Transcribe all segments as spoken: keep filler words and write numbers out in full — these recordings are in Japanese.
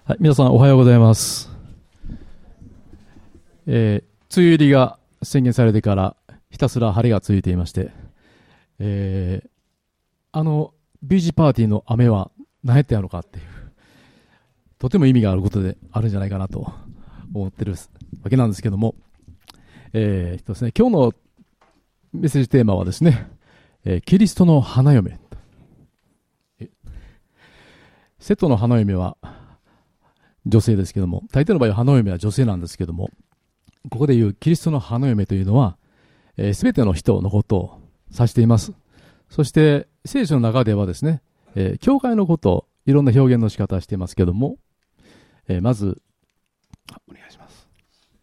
はい、皆さんおはようございます。えー、梅雨入りが宣言されてからひたすら晴れが続いていまして、えー、あのビーチパーティーの雨は何やってやろうかっていう、とても意味があることであるんじゃないかなと思ってるわけなんですけども、えー、ですね、今日のメッセージテーマはですね、えー、キリストの花嫁。セトの花嫁は女性ですけども、大抵の場合は花嫁は女性なんですけども、ここでいうキリストの花嫁というのは、すべ、えー、ての人のことを指しています。そして聖書の中ではですね、えー、教会のことをいろんな表現の仕方をしていますけども、えー、まずお願いします。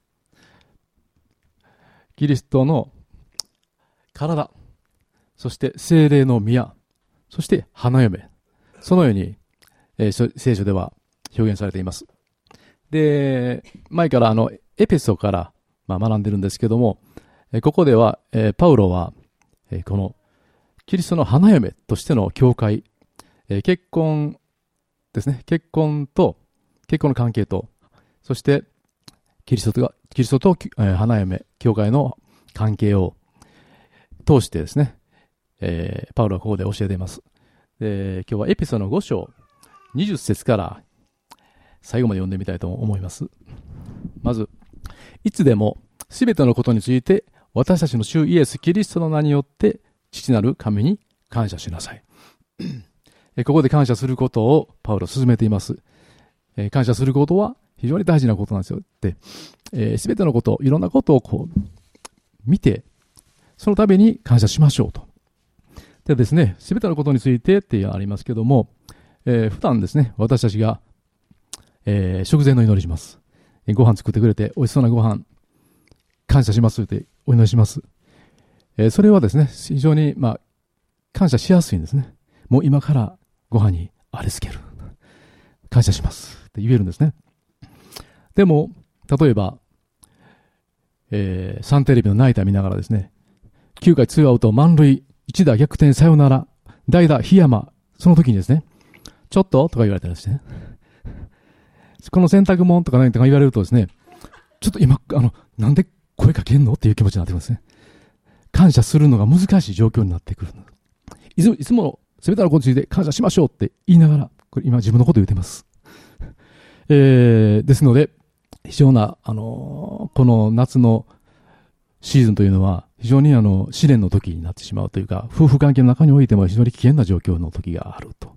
キリストの体、そして聖霊の宮、そして花嫁、そのように、えー、聖書では表現されています。で、前からあのエペソから、まあ、学んでるんですけども、えー、ここでは、えー、パウロは、えー、このキリストの花嫁としての教会、えー、結婚ですね、結婚と結婚の関係と、そしてキリストとキリストと、えー、花嫁教会の関係を通してですね、えー、パウロはここで教えています。で、今日はエペソのご章にじゅっ節から最後まで読んでみたいと思います。まず、いつでもすべてのことについて私たちの主イエス・キリストの名によって父なる神に感謝しなさい。ここで感謝することをパウロは進めています。感謝することは非常に大事なことなんですよって、すべてのこと、いろんなことをこう見て、そのために感謝しましょうと。でですね、すべてのことについてってありますけども、えー、普段ですね、私たちが、えー、食前の祈りします。ご飯作ってくれて、美味しそうなご飯、感謝しますってお祈りします。えー、それはですね、非常に、まあ、感謝しやすいんですね。もう今からご飯にあれつける。感謝しますって言えるんですね。でも、例えば、えー、サンテレビのナイター見ながらですね、きゅうかいツーアウト満塁、一打逆転サヨナラ、代打檜山、その時にですね、ちょっととか言われたらですね、この洗濯物とか何とか言われるとですね、ちょっと今、あの、なんで声かけんのっていう気持ちになってくるんですね。感謝するのが難しい状況になってくる。いつも、いつもの全てのことについて感謝しましょうって言いながら、これ今自分のことを言っています。えー、ですので、非常な、あのー、この夏のシーズンというのは、非常にあの、試練の時になってしまうというか、夫婦関係の中においても非常に危険な状況の時があると。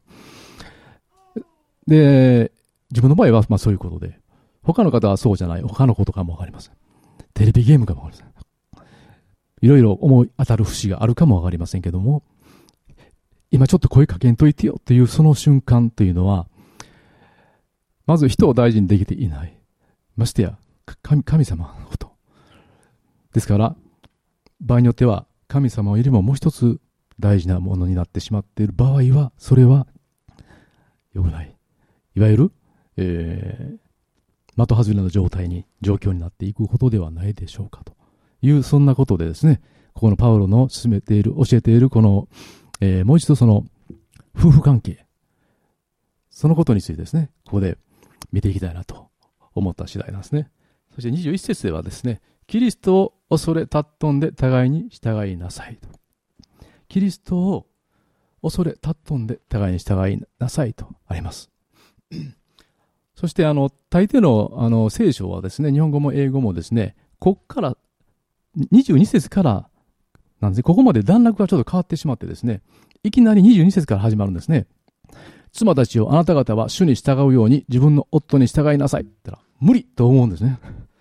で、自分の場合はまあそういうことで、他の方はそうじゃない、他のことかもわかりません。テレビゲームかもわかりません。いろいろ思い当たる節があるかもわかりませんけども、今ちょっと声かけんといてよっていうその瞬間というのは、まず人を大事にできていない。ましてや、神、神様のこと。ですから、場合によっては神様よりももう一つ大事なものになってしまっている場合は、それは良くない。いわゆる、えー、的外れの状態に、状況になっていくことではないでしょうかという、そんなことでですね、ここのパウロの進めている、教えているこの、えー、もう一度その夫婦関係、そのことについてですね、ここで見ていきたいなと思った次第なんですね。そしてにじゅういち節ではですね、キリストを恐れ尊んで互いに従いなさいと。キリストを恐れ尊んで互いに従いなさいとあります。そしてあの大抵のあの聖書はですね、日本語も英語もですね、ここからにじゅうに節からなんですね、ここまで段落がちょっと変わってしまってですね、いきなりにじゅうに節から始まるんですね。妻たちをあなた方は主に従うように自分の夫に従いなさいって言ったら無理と思うんですね。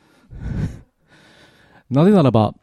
なぜならば、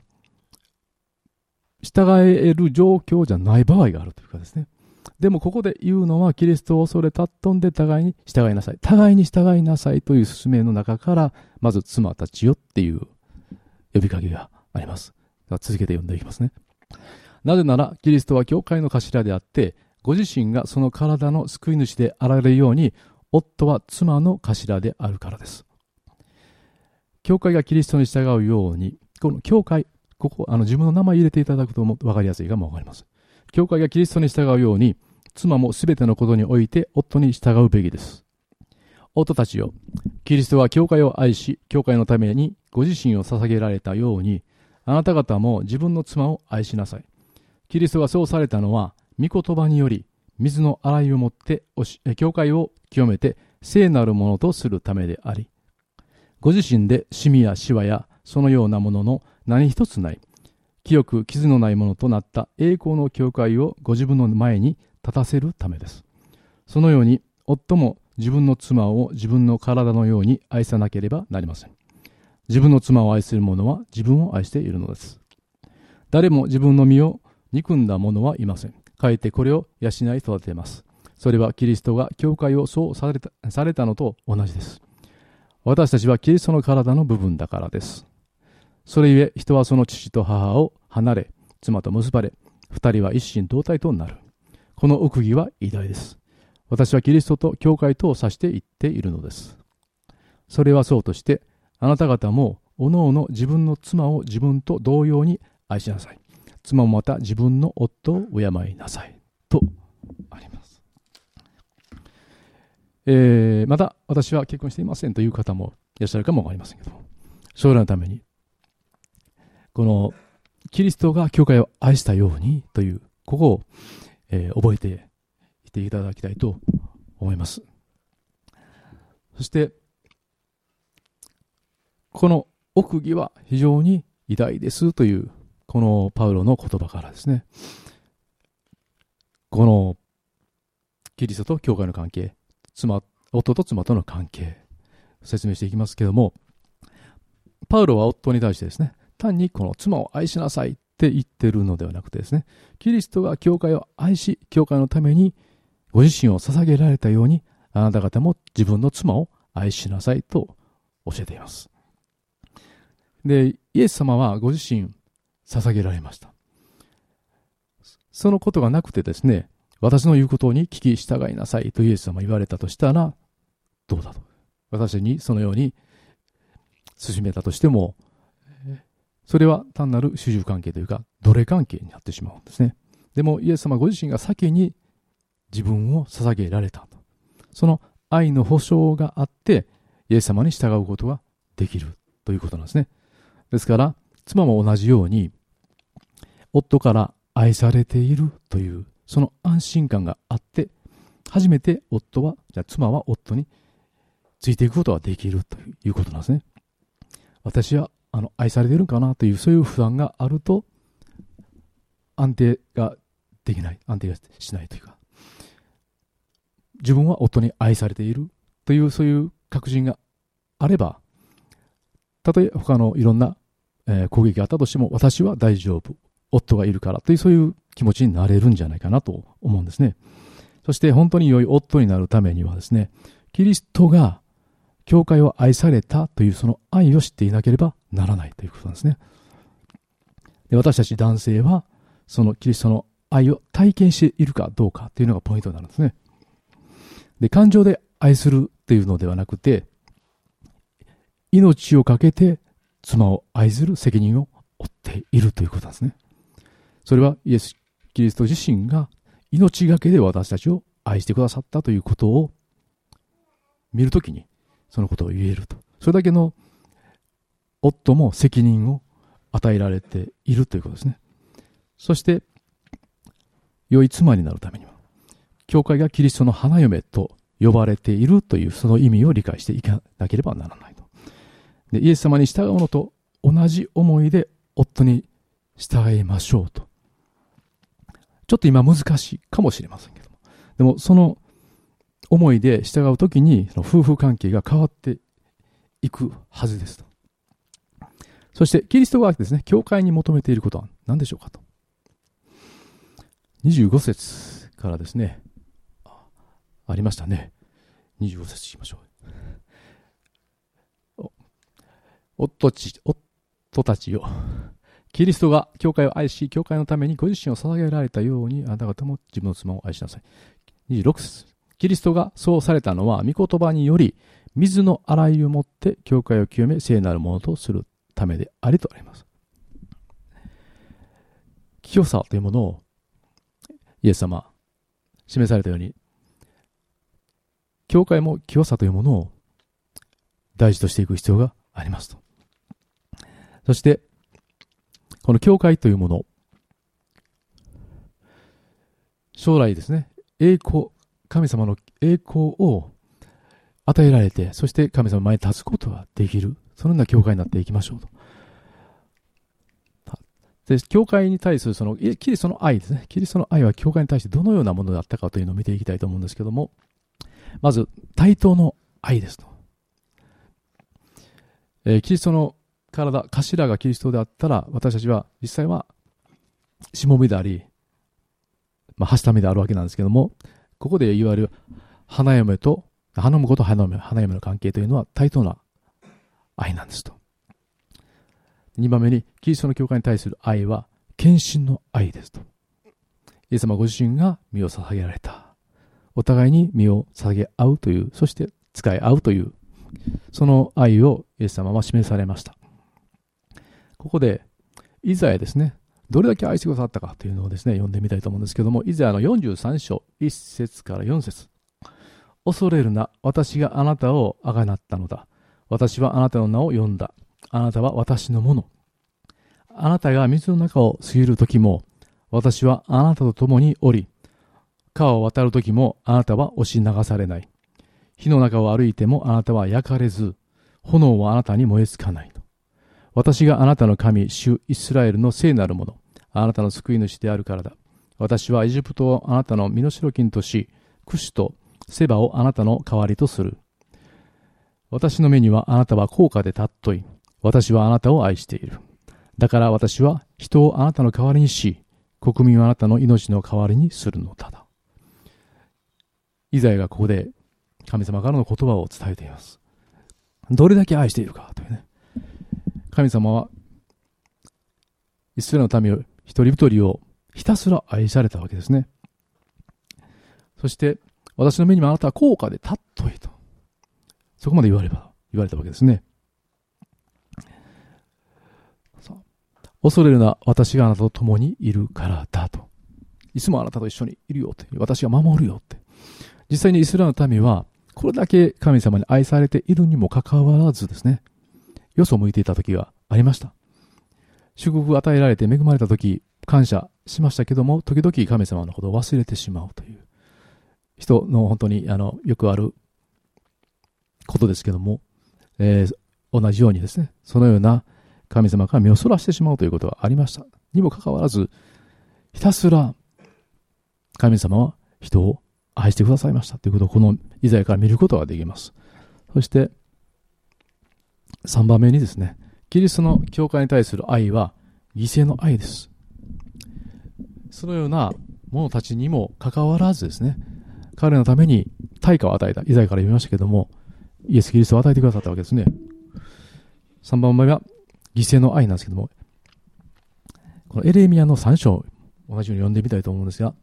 従える状況じゃない場合があるというかですね。でもここで言うのは、キリストを恐れ尊んで互いに従いなさい。互いに従いなさいという勧めの中から、まず妻たちよっていう呼びかけがあります。では続けて読んでいきますね。なぜなら、キリストは教会の頭であって、ご自身がその体の救い主であられるように、夫は妻の頭であるからです。教会がキリストに従うように、この教会、ここ、あの自分の名前入れていただくと分かりやすいかも分かります。教会がキリストに従うように、妻もすべてのことにおいて夫に従うべきです。 夫たちよ、キリストは教会を愛し、教会のためにご自身を捧げられたように、あなた方も自分の妻を愛しなさい。キリストがそうされたのは、御言葉により、水の洗いをもって教会を清めて聖なるものとするためであり、ご自身でシミやシワやそのようなものの何一つない、清く傷のないものとなった栄光の教会をご自分の前に立たせるためです。そのように、夫も自分の妻を自分の体のように愛さなければなりません。自分の妻を愛する者は自分を愛しているのです。誰も自分の身を憎んだ者はいません。かえってこれを養い育てます。それはキリストが教会をそうされた、されたのと同じです。私たちはキリストの体の部分だからです。それゆえ人はその父と母を離れ、妻と結ばれ、二人は一心同体となる。この奥義は偉大です。私はキリストと教会とを指して言っているのです。それはそうとして、あなた方もおのおの自分の妻を自分と同様に愛しなさい。妻もまた自分の夫を敬いなさい。とあります。えー、また、私は結婚していませんという方もいらっしゃるかもわかりませんけども、将来のために、このキリストが教会を愛したようにという、ここを、えー、覚えていていただきたいと思います。そして、この奥義は非常に偉大ですという、このパウロの言葉からですね、このキリストと教会の関係、妻、夫と妻との関係、説明していきますけれども、パウロは夫に対してですね、単にこの妻を愛しなさいって言ってるのではなくてですね、キリストが教会を愛し、教会のためにご自身を捧げられたように、あなた方も自分の妻を愛しなさいと教えています。で、イエス様はご自身捧げられました。そのことがなくてですね、私の言うことに聞き従いなさいとイエス様が言われたとしたら、どうだと。私にそのように進めたとしても、それは単なる主従関係というか、奴隷関係になってしまうんですね。でもイエス様ご自身が先に自分を捧げられたと。その愛の保証があって、イエス様に従うことができるということなんですね。ですから、妻も同じように、夫から愛されているという、その安心感があって、初めて夫は、じゃあ妻は夫についていくことができるということなんですね。私はあの愛されているかなという、そういう不安があると、安定ができない、安定がしないというか、自分は夫に愛されているという、そういう確信があれば、たとえ他のいろんな、えー、攻撃があったとしても、私は大丈夫。夫がいるからという、そういう気持ちになれるんじゃないかなと思うんですね。そして本当に良い夫になるためにはですね、キリストが教会を愛されたというその愛を知っていなければならないということなんですね。で、私たち男性は、そのキリストの愛を体験しているかどうかというのがポイントになるんですね。で、感情で愛するというのではなくて、命をかけて妻を愛する責任を負っているということなんですね。それはイエス・キリスト自身が命がけで私たちを愛してくださったということを見るときにそのことを言えると。それだけの夫も責任を与えられているということですね。そして良い妻になるためには、教会がキリストの花嫁と呼ばれているというその意味を理解していかなければならないと。で、イエス様に従うのと同じ思いで夫に従いましょうと。ちょっと今難しいかもしれませんけども、でもその思いで従うときにその夫婦関係が変わっていくはずですと。そしてキリストがですね、教会に求めていることは何でしょうかと。にじゅうご節からですね、ありましたね。にじゅうご節いきましょう。夫ち、夫たちよ。キリストが教会を愛し、教会のためにご自身を捧げられたように、あなた方も自分の妻を愛しなさい。にじゅうろく節。キリストがそうされたのは、御言葉により、水の洗いをもって教会を清め、聖なるものとするためでありとあります。清さというものを、イエス様、示されたように、 教会も清さというものを大事としていく必要がありますと。そして、この教会というもの、将来ですね、栄光、神様の栄光を与えられて、そして神様の前に立つことができる、そのような教会になっていきましょうと。で、教会に対するその、キリストの愛ですね。キリストの愛は教会に対してどのようなものだったかというのを見ていきたいと思うんですけども、まず、対等の愛ですと。えー、キリストの体、頭がキリストであったら、私たちは実際は、しもべであり、まあ、はしためであるわけなんですけども、ここでいわゆる花嫁と、花婿と花嫁、花嫁の関係というのは対等な愛なんですと。にばんめに、キリストの教会に対する愛は、献身の愛ですと。イエス様ご自身が身を捧げられた。お互いに身を捧げ合うという、そして使い合うという、その愛をイエス様は示されました。ここで、イザヤですね、どれだけ愛してくださったかというのをですね、読んでみたいと思うんですけども、イザヤのよんじゅうさん章、いっ節からよん節。恐れるな、私があなたをあがなったのだ。私はあなたの名を呼んだ。あなたは私のもの。あなたが水の中を過ぎるときも、私はあなたと共におり、川を渡るときもあなたは押し流されない。火の中を歩いてもあなたは焼かれず、炎はあなたに燃えつかないと。私があなたの神、主イスラエルの聖なるもの、あなたの救い主であるからだ。私はエジプトをあなたの身代金とし、クシュとセバをあなたの代わりとする。私の目にはあなたは高価で尊い。私はあなたを愛している。だから私は人をあなたの代わりにし、国民をあなたの命の代わりにするのだだ。イザヤがここで神様からの言葉を伝えています。どれだけ愛しているかというね。神様はイスラエルの民を一人一人をひたすら愛されたわけですね。そして私の目にもあなたは高価で尊いと。そこまで言われば言われたわけですね。恐れるな、私があなたと共にいるからだと。いつもあなたと一緒にいるよって。私が守るよって。実際にイスラエルの民は、これだけ神様に愛されているにもかかわらずですね、よそを向いていた時がありました。祝福を与えられて恵まれた時、感謝しましたけども、時々神様のことを忘れてしまうという、人の本当にあのよくあることですけども、えー、同じようにですね、そのような神様から目をそらしてしまうということがありました。にもかかわらず、ひたすら神様は人を愛してくださいましたということをこのイザヤから見ることができます。そしてさんばんめにですね、キリストの教会に対する愛は犠牲の愛です。そのような者たちにもかかわらずですね、彼のために対価を与えた。イザヤから読みましたけども、イエス・キリストを与えてくださったわけですね。さんばんめは犠牲の愛なんですけども、このエレミヤのさん章、同じように読んでみたいと思うんですが、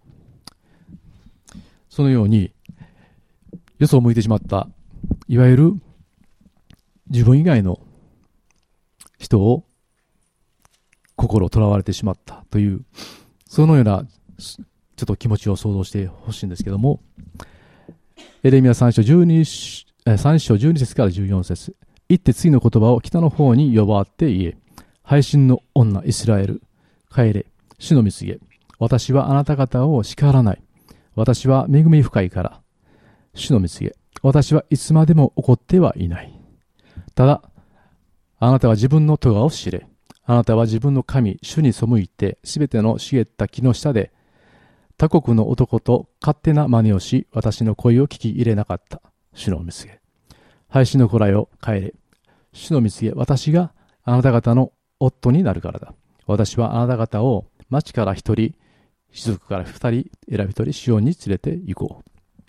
そのように、よそを向いてしまった、いわゆる自分以外の人を心をとらわれてしまったという、そのようなちょっと気持ちを想像してほしいんですけども、エレミヤさん章じゅうに、さん章じゅうに節からじゅうよん節。行って次の言葉を北の方に呼ばわって言え。配信の女イスラエル。帰れ。主の蜜げ。私はあなた方を叱らない。私は恵み深いから。主の蜜げ。私はいつまでも怒ってはいない。ただ、あなたは自分の咎を知れ。あなたは自分の神、主に背いて、すべての茂った木の下で、他国の男と勝手な真似をし、私の声を聞き入れなかった。主の蜜げ。配信の子らよ、帰れ。主の蜜げ。私があなた方の夫になるからだ。私はあなた方を町から一人、士族から二人選び取り、シオンに連れて行こ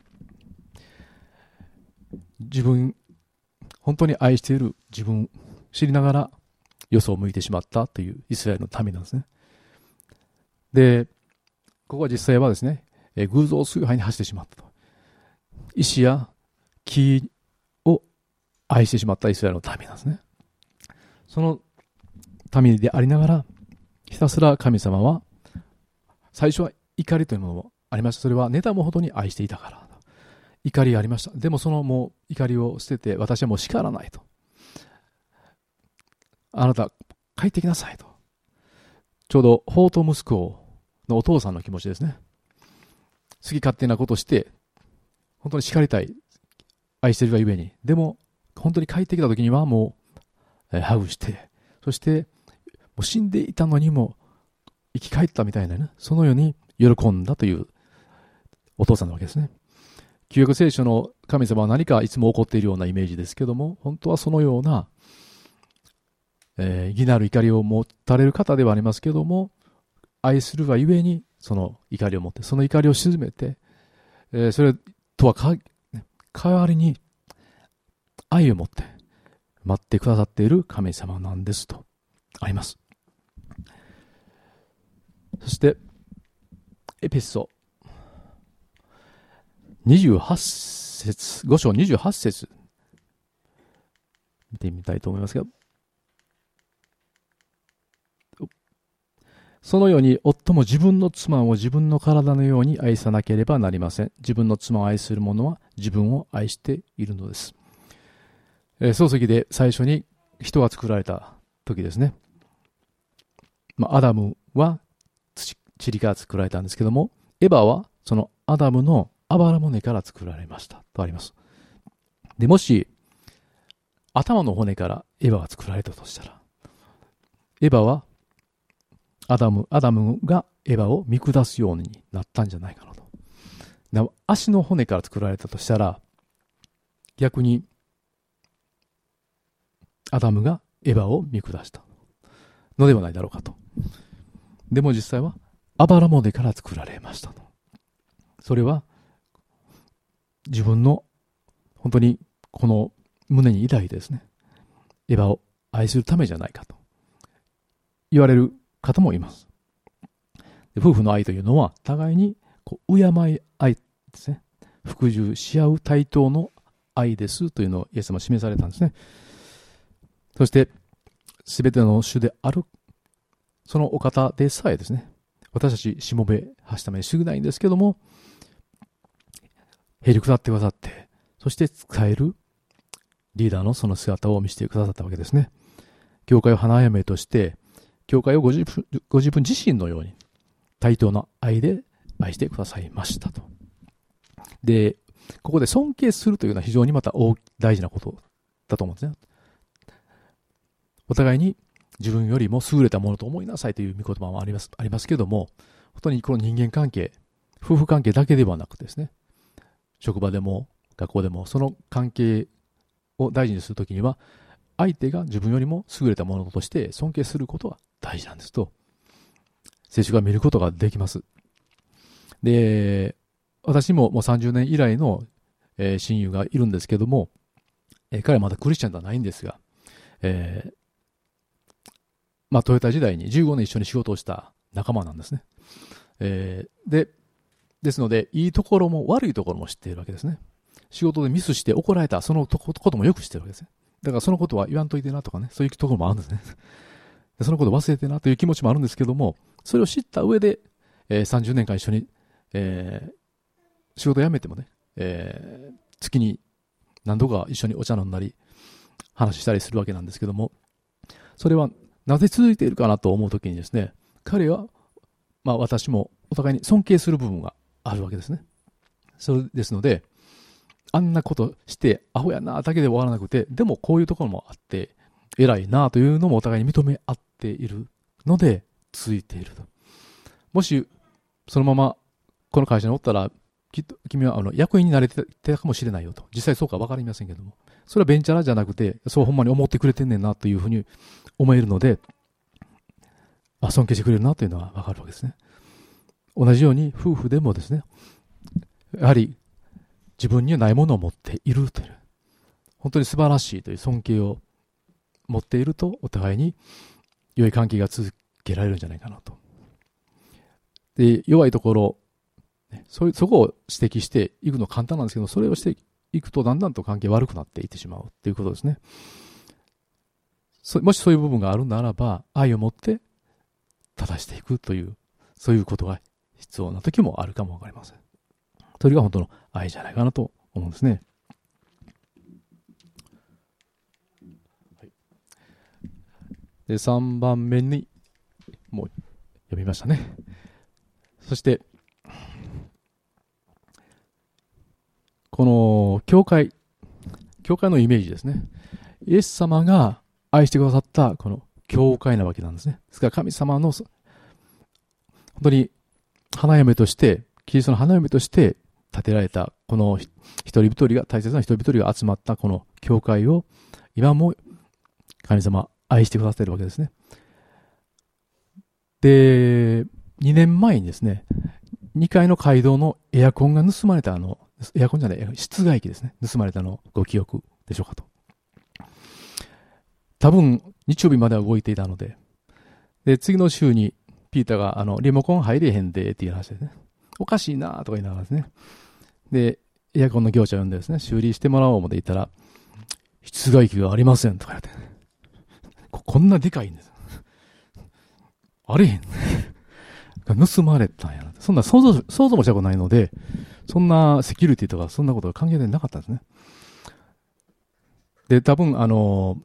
う。自分、本当に愛している自分、知りながら、よそを向いてしまったというイスラエルの民なんですね。で、ここは実際はですね、え偶像崇拝に走ってしまったと。石や木を愛してしまったイスラエルの民なんですね。その民でありながら、ひたすら神様は、最初は怒りというものもありました。それは妬むほどに愛していたから。 怒りがありました。でもそのもう怒りを捨てて、私はもう叱らないと。あなた、帰ってきなさいと。ちょうど、法と息子のお父さんの気持ちですね。好き勝手なことして、本当に叱りたい。愛してるがゆえに。でも、本当に帰ってきた時にはもう、えー、ハグして、そして、もう死んでいたのにも生き返ったみたいなね、そのように喜んだというお父さんなわけですね。旧約聖書の神様は何かいつも怒っているようなイメージですけども、本当はそのような、えー、義なる怒りを持たれる方ではありますけども、愛するがゆえにその怒りを持って、その怒りを鎮めて、えー、それとはか代わりに愛を持って待ってくださっている神様なんですとあります。そしてエペソにじゅうはち節、ご章にじゅうはち節見てみたいと思いますが、そのように夫も自分の妻を自分の体のように愛さなければなりません。自分の妻を愛する者は自分を愛しているのです。えー、漱石で最初に人が作られた時ですね。まあ、アダムは土、塵から作られたんですけども、エバはそのアダムのあばら骨から作られましたとあります。で、もし頭の骨からエバが作られたとしたら、エバはアダム、アダムがエバを見下すようになったんじゃないかなと。な足の骨から作られたとしたら、逆にアダムがエバを見下したのではないだろうかと。でも実際はあばら骨から作られましたと。それは自分の本当にこの胸に抱いてですね、エバを愛するためじゃないかと言われる方もいます。で、夫婦の愛というのは互いにこう敬い合いですね、服従し合う対等の愛ですというのをイエス様は示されたんですね。そしてすべての主であるそのお方でさえですね、私たちしもべはしために少ないんですけども、へりくだってくださって、そして使えるリーダーのその姿を見せてくださったわけですね。教会を花嫁として、教会をご自分、ご自分自身のように対等な愛で愛してくださいましたと。で、ここで尊敬するというのは非常にまた大事なことだと思うんですね。お互いに自分よりも優れたものと思いなさいという御言葉もあります、ありますけども、本当にこの人間関係、夫婦関係だけではなくてですね、職場でも学校でもその関係を大事にするときには、相手が自分よりも優れたものとして尊敬することが大事なんですと、聖書が見ることができます。で、私ももうさんじゅうねん以来の、えー、親友がいるんですけども、えー、彼はまだクリスチャンではないんですが、えー、まあトヨタ時代にじゅうごねん一緒に仕事をした仲間なんですね。えー、で、ですので、いいところも悪いところも知っているわけですね。仕事でミスして怒られた、そのこともよく知っているわけですね。だからそのことは言わんといてなとかね、そういうところもあるんですね。でそのことを忘れてなという気持ちもあるんですけども、それを知った上で、えー、さんじゅうねんかん一緒に、えー、仕事を辞めてもね、えー、月に何度か一緒にお茶飲んだり、話したりするわけなんですけども、それはなぜ続いているかなと思うときにですね、彼は、まあ私もお互いに尊敬する部分があるわけですね。それですので、あんなことしてアホやなだけで終わらなくて、でもこういうところもあって偉いなというのもお互いに認め合っているので続いていると。もしそのままこの会社におったら、きっと君はあの役員になれてたかもしれないよと。実際そうか分かりませんけども、それはベンチャラじゃなくて、そうほんまに思ってくれてんねんなというふうに思えるので、あ、尊敬してくれるなというのは分かるわけですね。同じように夫婦でもですね、やはり自分にはないものを持っているという、本当に素晴らしいという尊敬を持っていると、お互いに良い関係が続けられるんじゃないかなと。で、弱いところ、そ, そこを指摘していくの簡単なんですけど、それをしていくとだんだんと関係悪くなっていってしまうということですね。そもしそういう部分があるならば、愛を持って正していくという、そういうことが必要な時もあるかもわかりません。それが本当の愛じゃないかなと思うんですね。はい、でさんばんめにもう読みましたね。そしてこの教会教会のイメージですね。イエス様が愛してくださったこの教会なわけなんですね。ですから神様の本当に花嫁として、キリストの花嫁として建てられたこの一人一人が、大切な一人一人が集まったこの教会を今も神様愛してくださっているわけですね。で、にねんまえにですね、にかいの街道のエアコンが盗まれたの、エアコンじゃない、室外機ですね、盗まれたのご記憶でしょうかと。多分日曜日までは動いていたので、で次の週にピーターがあのリモコン入れへんでっていう話ですね。おかしいなとか言いながらですね。でエアコンの業者を呼んでですね、修理してもらおう思って言ったら、室外機がありませんとか言って、ここんなでかいんです。あれへん盗まれたんやな。そんな想像想像もしたことないので、そんなセキュリティとかそんなことが関係なかったんですね。で多分あの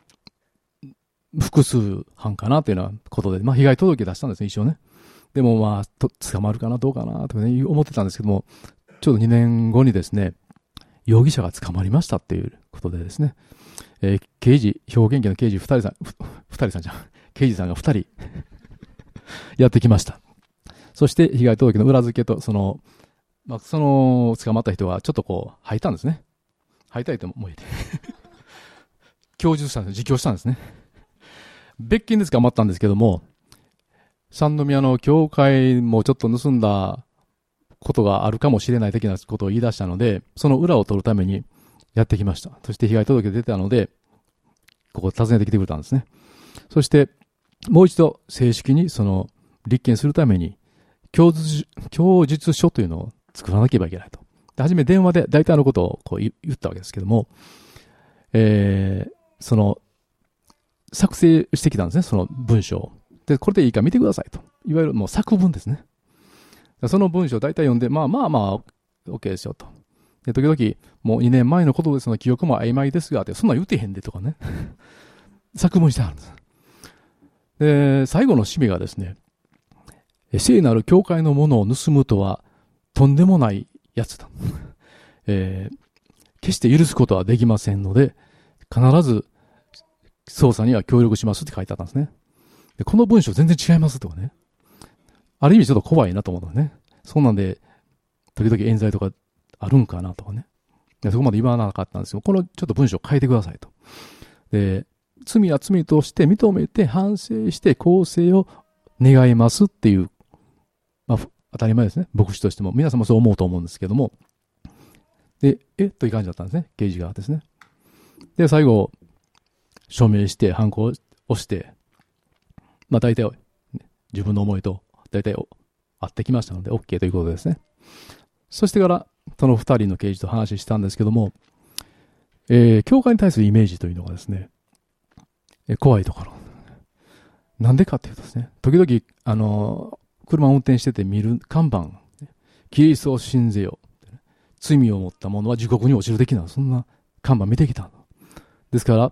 複数犯かなというようなことで、まあ、被害届出したんですね、一応ね。でもまあと捕まるかなどうかなとか、ね、思ってたんですけども、ちょうどにねんごにですね、容疑者が捕まりましたっていうことでですね、えー、刑事、兵庫県警の刑事ふたりさん、ふたりさんじゃん、刑事さんがふたりやってきました。そして被害届の裏付けと、その、まあ、その捕まった人がちょっとこう吐いたんですね。吐いたいと思えて供述したんです、自供したんですね。別件で捕まったんですけども、三宮の教会もちょっと盗んだことがあるかもしれない的なことを言い出したので、その裏を取るためにやってきました。そして被害届が出たので、ここ訪ねてきてくれたんですね。そしてもう一度正式にその立件するために供述、供述書というのを作らなければいけないと。で、初め電話で大体のことをこう言ったわけですけども、えー、その作成してきたんですね、その文章を。で、これでいいか見てくださいと。いわゆるもう作文ですね。その文章を大体読んで、まあまあまあ、OK ですよと。で、時々、もうにねんまえのことですの記憶も曖昧ですが、って、そんなん言うてへんでとかね。作文してあるんです。で、最後の締めがですね、聖なる教会のものを盗むとは、とんでもないやつだ。えー、決して許すことはできませんので、必ず、捜査には協力しますって書いてあったんですね。で、この文章全然違いますとかね。ある意味ちょっと怖いなと思うのね。そんなんで、時々冤罪とかあるんかなとかね。でそこまで言わなかったんですけど、このちょっと文章を変えてくださいと。で、罪は罪として認めて反省して更生を願いますっていう、まあ、当たり前ですね。牧師としても。皆さんもそう思うと思うんですけども。で、えという感じだったんですね。刑事がですね。で、最後、署名して、ハンコを押して、まあ大体、自分の思いと大体合ってきましたので OK ということですね。そしてからそのふたりの刑事と話したんですけども、えー、教会に対するイメージというのがですね、えー、怖いところ。なんでかっていうとですね、時々あの車を運転してて見る看板、キリストを信ぜよ、罪を持った者は地獄に落ちる的な、そんな看板見てきた。ですから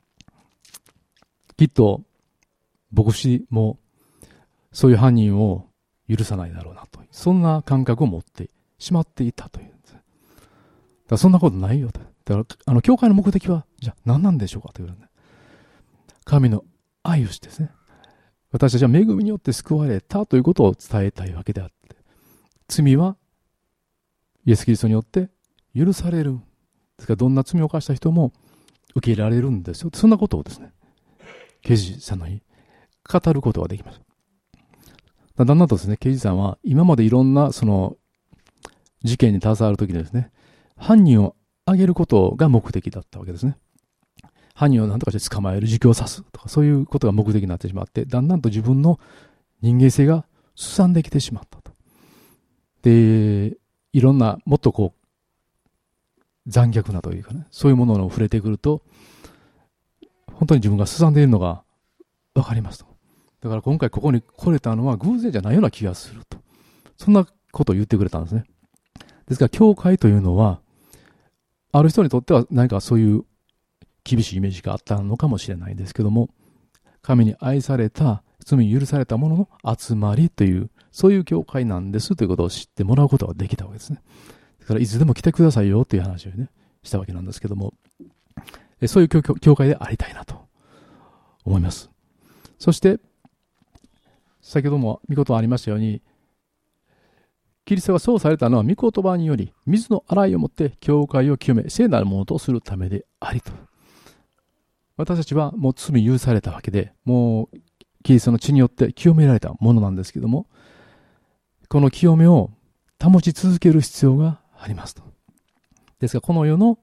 きっと牧師もそういう犯人を許さないだろうなと、そんな感覚を持ってしまっていたというんです。だからそんなことないよと。だからあの教会の目的はじゃあ何なんでしょうかという、ね、神の愛をしてですね、私たちは恵みによって救われたということを伝えたいわけであって、罪はイエス・キリストによって許される。ですからどんな罪を犯した人も受け入れられるんですよ。そんなことをですね、刑事さんのに語ることができます。だんだんとですね、刑事さんは今までいろんなその事件に携わるときにですね、犯人を挙げることが目的だったわけですね。犯人を何とかして捕まえる、自供さすとか、そういうことが目的になってしまって、だんだんと自分の人間性がすさんできてしまったと。で、いろんなもっとこう残虐なというかね、そういうものに触れてくると、本当に自分がすさんでいるのが分かりますと。だから今回ここに来れたのは偶然じゃないような気がすると。そんなことを言ってくれたんですね。ですから教会というのはある人にとっては何かそういう厳しいイメージがあったのかもしれないですけども、神に愛された、罪許された者の集まりという、そういう教会なんですということを知ってもらうことができたわけですね。だからいつでも来てくださいよという話をね、したわけなんですけども、そういう教教会でありたいなと思います。そして、先ほども御言葉ありましたように、キリストがそうされたのは御言葉により、水の洗いをもって教会を清め、聖なるものとするためでありと。私たちはもう罪許されたわけで、もうキリストの血によって清められたものなんですけども、この清めを保ち続ける必要がありますと。ですが、この世の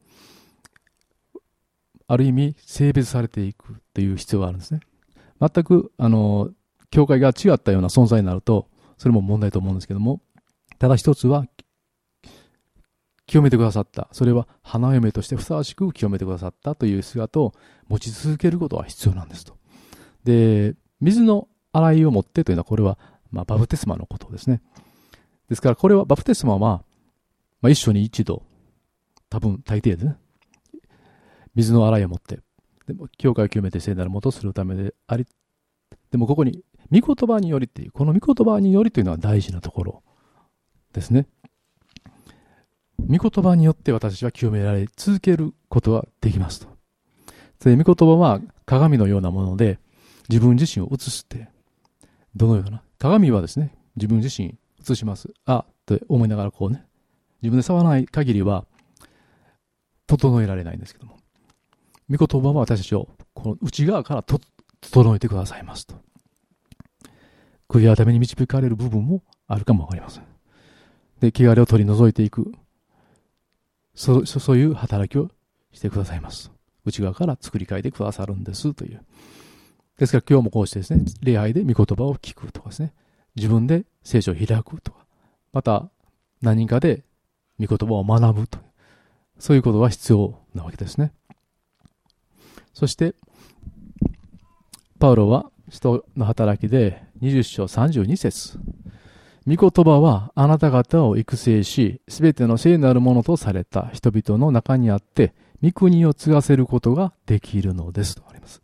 ある意味性別されていくという必要があるんですね。全くあの教会が違ったような存在になると、それも問題と思うんですけども、ただ一つは清めてくださった、それは花嫁としてふさわしく清めてくださったという姿を持ち続けることは必要なんですと。で、水の洗いをもってというのは、これはまあバプテスマのことですね。ですから、これはバプテスマは、まあ、一緒に一度、多分大抵ですね、水の洗いをもって、でも教会を清めて聖なるものとするためであり、でもここに御言葉によりっていう、この御言葉によりというのは大事なところですね。御言葉によって私は清められ続けることができますと。で、御言葉は鏡のようなもので、自分自身を映して、どのような、鏡はですね、自分自身映します。あ、と思いながらこうね、自分で触らない限りは、整えられないんですけども、御言葉は私たちをこの内側からと整えてくださいますと。悔い改めに導かれる部分もあるかもわかりません。で、汚れを取り除いていく、そ, そういう働きをしてくださいます。内側から作り変えてくださるんですという。ですから今日もこうしてですね、礼拝で御言葉を聞くとかですね、自分で聖書を開くとか、また何人かで御言葉を学ぶという、そういうことが必要なわけですね。そして、パウロは使徒の働きでにじゅっ章さんじゅうに節、御言葉はあなた方を育成し、すべての聖なるものとされた人々の中にあって、御国を継がせることができるのですとあります。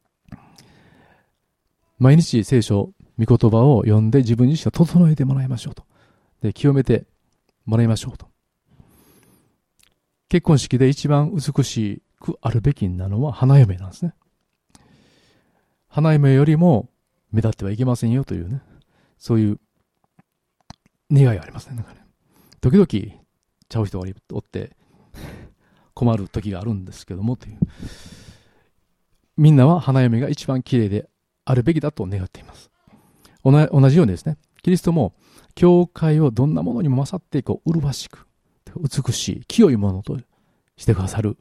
毎日聖書、御言葉を読んで自分自身を整えてもらいましょうと。で、清めてもらいましょうと。結婚式で一番美しくあるべきなのは花嫁なんですね。花嫁よりも目立ってはいけませんよというね、そういう願いがありますね。なんかね、時々ちゃう人がおって困る時があるんですけどもという。みんなは花嫁が一番綺麗であるべきだと願っています。同じようにですね、キリストも教会をどんなものにも勝ってこう麗しく、美しい、清いものとしてくださる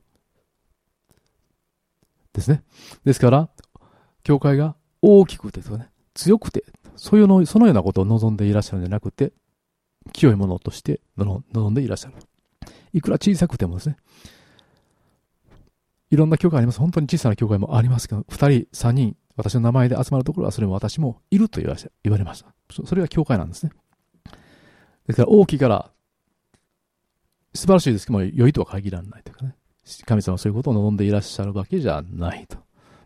ですね。ですから、教会が大きくてとかね、強くて、そういうの、そのようなことを望んでいらっしゃるんじゃなくて、清いものとして望んでいらっしゃる。いくら小さくてもですね、いろんな教会あります。本当に小さな教会もありますけど、二人、三人、私の名前で集まるところはそれも私もいると言わ言われました。それが教会なんですね。ですから大きいから素晴らしいですけども、良いとは限らないというかね。神様はそういうことを望んでいらっしゃるわけじゃないと。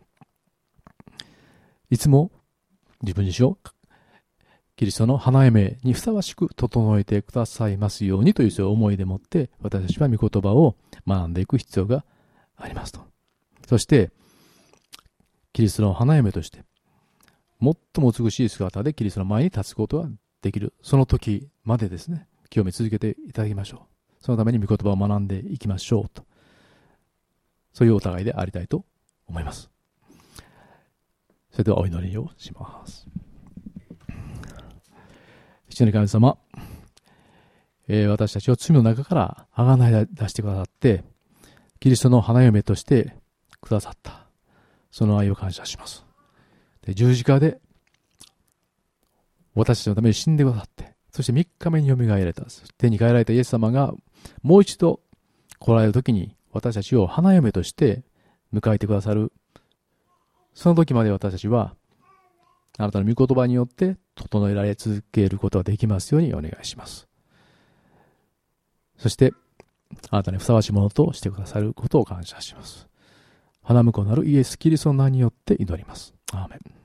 いつも自分自身をキリストの花嫁にふさわしく整えてくださいますようにというそういう思いでもって私たちは御言葉を学んでいく必要がありますと。そしてキリストの花嫁として最も美しい姿でキリストの前に立つことができる、その時までですね、清め続けていただきましょう。そのために御言葉を学んでいきましょうと、そういうお互いでありたいと思います。それではお祈りをします。父なる神様、えー、私たちを罪の中からあがない出してくださってキリストの花嫁としてくださった、その愛を感謝します。で、十字架で私たちのために死んでくださって、そしてみっかめによみがえられた、天に帰られたイエス様がもう一度来られるときに私たちを花嫁として迎えてくださる、その時まで私たちはあなたの御言葉によって整えられ続けることができますようにお願いします。そしてあなたにふさわしいものとしてくださることを感謝します。花婿なるイエス・キリストの名によって祈ります。アーメン。